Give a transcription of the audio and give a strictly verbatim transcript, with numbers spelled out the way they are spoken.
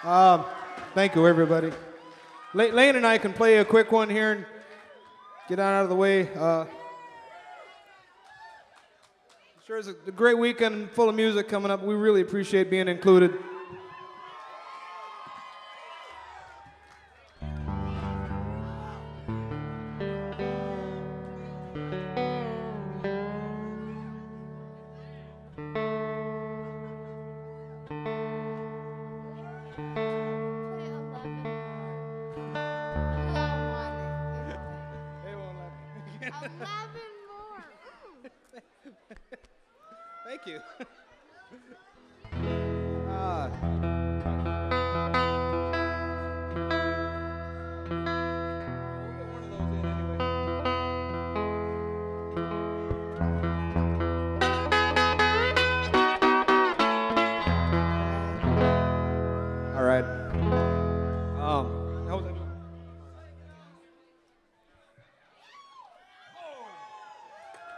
Um, thank you, everybody. La- Lane and I can play a quick one here and get on out of the way. Uh, sure is a great weekend full of music coming up. We really appreciate being included. eleven more. Thank you.